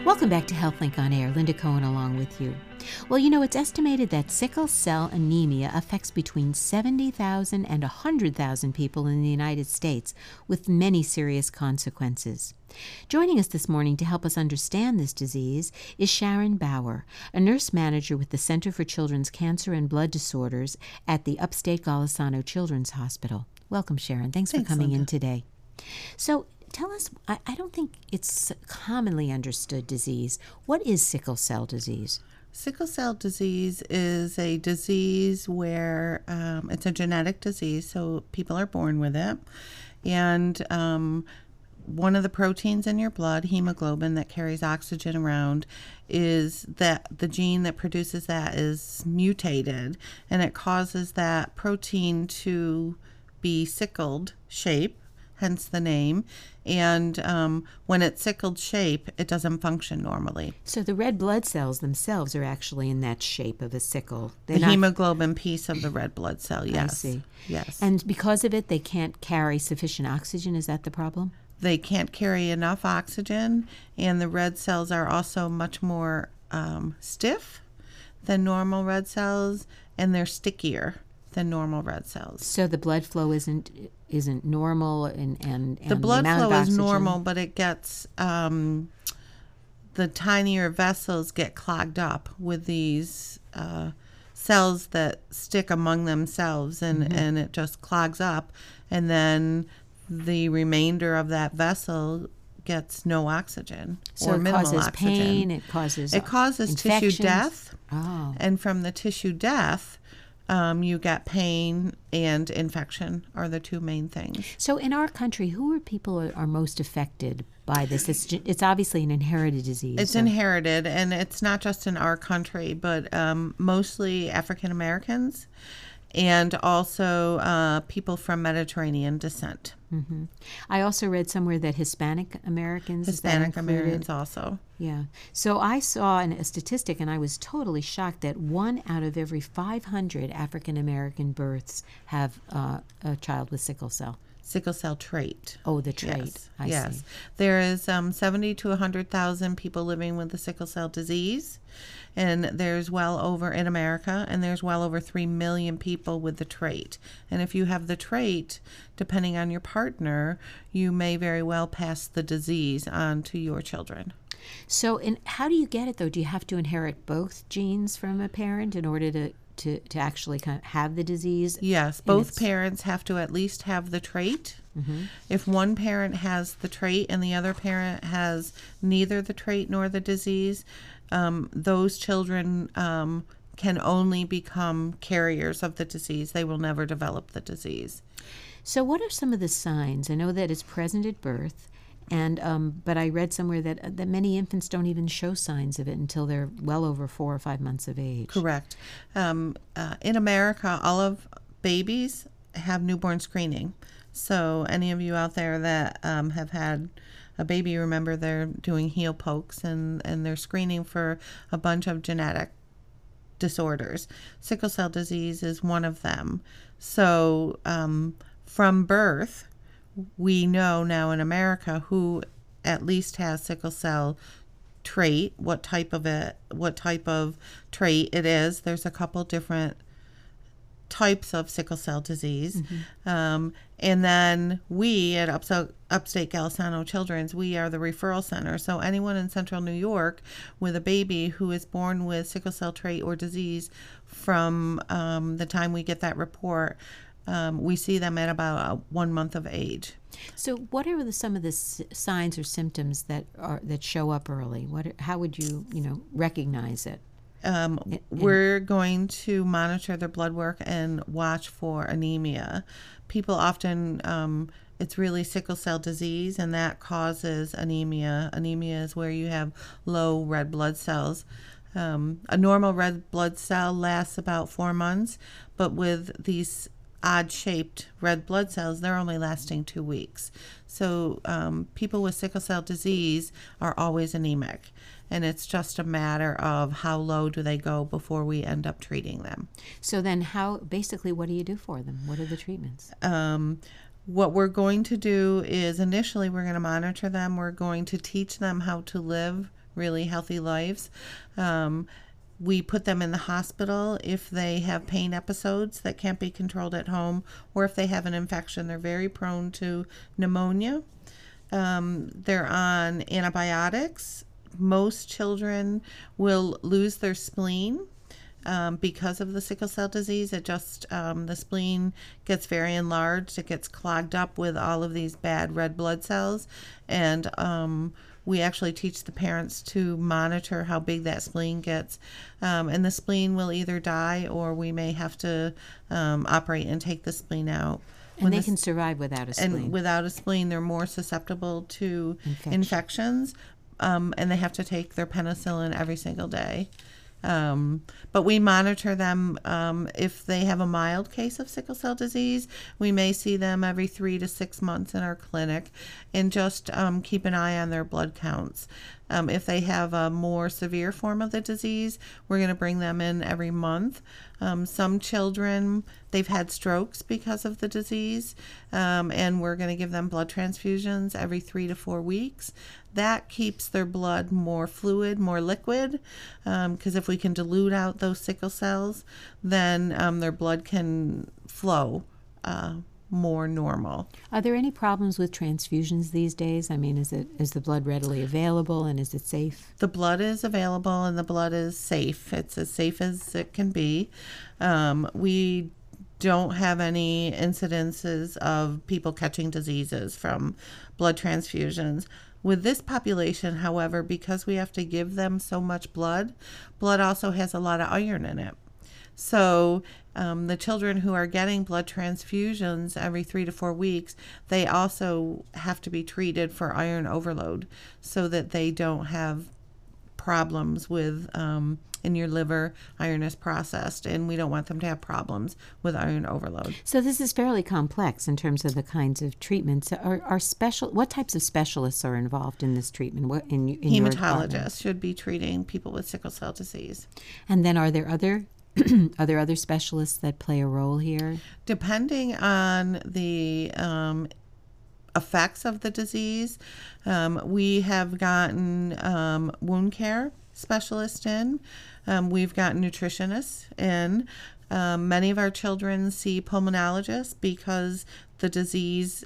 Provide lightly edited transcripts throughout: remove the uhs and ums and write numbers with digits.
Welcome back to HealthLink on Air. Linda Cohen along with you. Well, it's estimated that sickle cell anemia affects between 70,000 and 100,000 people in the United States, with many serious consequences. Joining us this morning to help us understand this disease is Sharon Bauer, a nurse manager with the Center for Children's Cancer and Blood Disorders at the Upstate Golisano Children's Hospital. Welcome, Sharon. Thanks for coming Linda. in today. So, tell us, I don't think it's a commonly understood disease. What is sickle cell disease? Sickle cell disease is a disease where it's a genetic disease, so people are born with it. And one of the proteins in your blood, hemoglobin, that carries oxygen around, is that the gene that produces that is mutated, and it causes that protein to be sickled shape, hence the name. And when it's sickled shape, it doesn't function normally. So the red blood cells themselves are actually in that shape of a sickle. The hemoglobin piece of the red blood cell, yes. I see. Yes. And because of it, they can't carry sufficient oxygen. Is that the problem? They can't carry enough oxygen, and the red cells are also much more stiff than normal red cells, and they're stickier than normal red cells. So the blood flow isn't normal, and the blood amount flow of is oxygen. normal, but it gets the tinier vessels get clogged up with these cells that stick among themselves, and it just clogs up, and then the remainder of that vessel gets no oxygen, so or it minimal causes oxygen. pain. It causes tissue infections. death. Oh. And from the tissue death, you get pain and infection are the two main things. So in our country, who are people are most affected by this? It's obviously an inherited disease. It's inherited, and it's not just in our country, but mostly African Americans, and also people from Mediterranean descent. Mm-hmm. I also read somewhere that Hispanic Americans. Hispanic Americans also. Yeah. So I saw a statistic, and I was totally shocked that 1 out of every 500 African American births have a child with sickle cell. Sickle cell trait. Oh, the trait. Yes. I yes. see. There is 70 to 100,000 people living with the sickle cell disease, and there's well over in America, and there's well over 3 million people with the trait. And if you have the trait, depending on your partner, you may very well pass the disease on to your children. So, how do you get it though? Do you have to inherit both genes from a parent in order to actually kind of have the disease? Yes, both parents have to at least have the trait. Mm-hmm. If one parent has the trait and the other parent has neither the trait nor the disease, those children can only become carriers of the disease. They will never develop the disease. So what are some of the signs? I know that it's present at birth, and but I read somewhere that many infants don't even show signs of it until they're well over 4 or 5 months of age. Correct. In America, all of babies have newborn screening. So any of you out there that have had a baby, remember they're doing heel pokes, and they're screening for a bunch of genetic disorders. Sickle cell disease is one of them. So from birth, we know now in America who at least has sickle cell trait, what type of trait it is. There's a couple different types of sickle cell disease. Mm-hmm. And then we at Upstate Golisano Children's, we are the referral center. So anyone in central New York with a baby who is born with sickle cell trait or disease, from the time we get that report, we see them at about 1 month of age. So, what are some of the signs or symptoms that show up early? How would you recognize it? We're going to monitor their blood work and watch for anemia. People often, it's really sickle cell disease, and that causes anemia. Anemia is where you have low red blood cells. A normal red blood cell lasts about 4 months, but with these odd-shaped red blood cells, they're only lasting 2 weeks. So people with sickle cell disease are always anemic, and it's just a matter of how low do they go before we end up treating them. So then what do you do for them? What are the treatments? What we're going to do is initially we're going to monitor them. We're going to teach them how to live really healthy lives. We put them in the hospital if they have pain episodes that can't be controlled at home, or if they have an infection. They're very prone to pneumonia. They're on antibiotics. Most children will lose their spleen because of the sickle cell disease. It just, the spleen gets very enlarged. It gets clogged up with all of these bad red blood cells. And we actually teach the parents to monitor how big that spleen gets. And the spleen will either die, or we may have to operate and take the spleen out. And they can survive without a spleen. And without a spleen, they're more susceptible to infections. And they have to take their penicillin every single day. But we monitor them. If they have a mild case of sickle cell disease, we may see them every 3 to 6 months in our clinic, and just keep an eye on their blood counts. If they have a more severe form of the disease, we're going to bring them in every month. Some children, they've had strokes because of the disease, and we're going to give them blood transfusions every 3 to 4 weeks. That keeps their blood more fluid, more liquid, because if we can dilute out those sickle cells, then their blood can flow more normal. Are there any problems with transfusions these days? I mean, is the blood readily available, and is it safe? The blood is available, and the blood is safe. It's as safe as it can be. We don't have any incidences of people catching diseases from blood transfusions. With this population, however, because we have to give them so much blood also has a lot of iron in it. So the children who are getting blood transfusions every 3 to 4 weeks, they also have to be treated for iron overload so that they don't have problems with in your liver. Iron is processed, and we don't want them to have problems with iron overload. So this is fairly complex in terms of the kinds of treatments. What types of specialists are involved in this treatment? Hematologists should be treating people with sickle cell disease. And then are there other other specialists that play a role here? Depending on the effects of the disease, we have gotten wound care specialists in. We've gotten nutritionists in. Many of our children see pulmonologists because the disease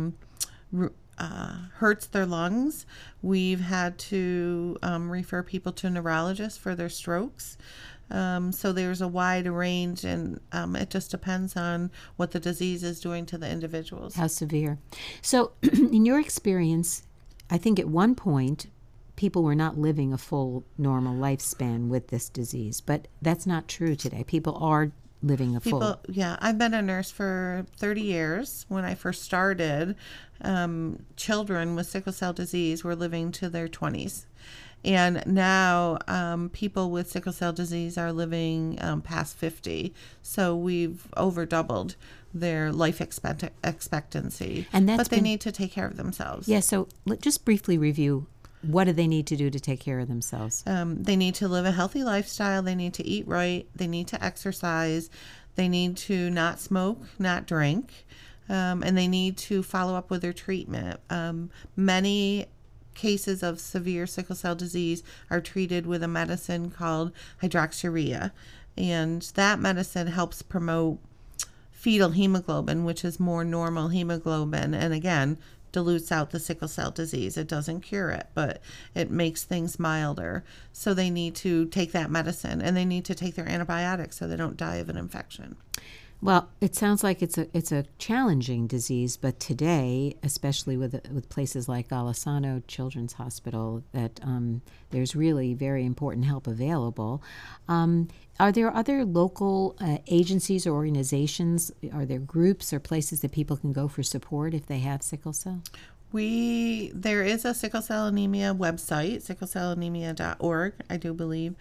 hurts their lungs. We've had to refer people to neurologists for their strokes. So there's a wide range, and it just depends on what the disease is doing to the individuals. How severe. So in your experience, I think at one point, people were not living a full normal lifespan with this disease, but that's not true today. People are living a full. Yeah, I've been a nurse for 30 years. When I first started, children with sickle cell disease were living to their 20s. And now people with sickle cell disease are living past 50. So we've over doubled their life expectancy. But they need to take care of themselves. Yeah, so just briefly review. What do they need to do to take care of themselves? They need to live a healthy lifestyle. They need to eat right. They need to exercise. They need to not smoke, not drink. And they need to follow up with their treatment. Many cases of severe sickle cell disease are treated with a medicine called hydroxyurea. And that medicine helps promote fetal hemoglobin, which is more normal hemoglobin. And again, dilutes out the sickle cell disease. It doesn't cure it, but it makes things milder. So they need to take that medicine, and they need to take their antibiotics so they don't die of an infection. Well, it sounds like it's a challenging disease, but today, especially with places like Golisano Children's Hospital, that there's really very important help available. Are there other local agencies or organizations? Are there groups or places that people can go for support if they have sickle cell? There is a sickle cell anemia website, sicklecellanemia.org, I do believe.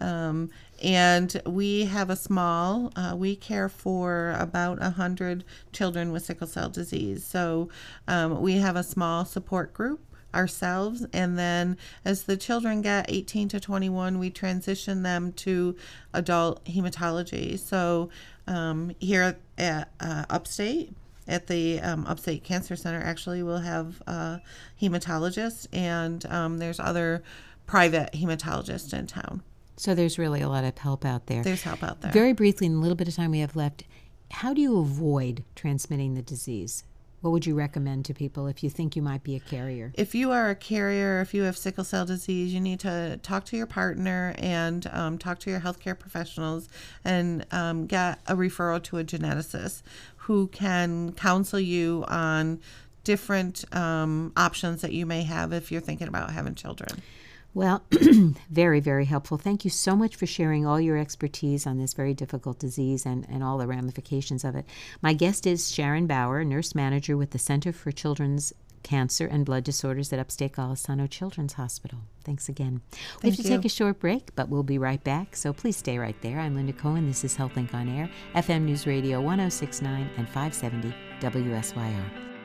And we have we care for about 100 children with sickle cell disease. So we have a small support group ourselves, and then as the children get 18 to 21, we transition them to adult hematology. So here at Upstate, at the Upstate Cancer Center, actually, we'll have hematologists, and there's other private hematologist in town. So there's really a lot of help out there. There's help out there. Very briefly, in the little bit of time we have left, how do you avoid transmitting the disease? What would you recommend to people if you think you might be a carrier? If you are a carrier, if you have sickle cell disease, you need to talk to your partner and talk to your healthcare professionals and get a referral to a geneticist who can counsel you on different options that you may have if you're thinking about having children. Well, very, very helpful. Thank you so much for sharing all your expertise on this very difficult disease and all the ramifications of it. My guest is Sharon Bauer, nurse manager with the Center for Children's Cancer and Blood Disorders at Upstate Golisano Children's Hospital. Thanks again. We have to take a short break, but we'll be right back, so please stay right there. I'm Linda Cohen. This is HealthLink on Air, FM News Radio 106.9 and 570 WSYR.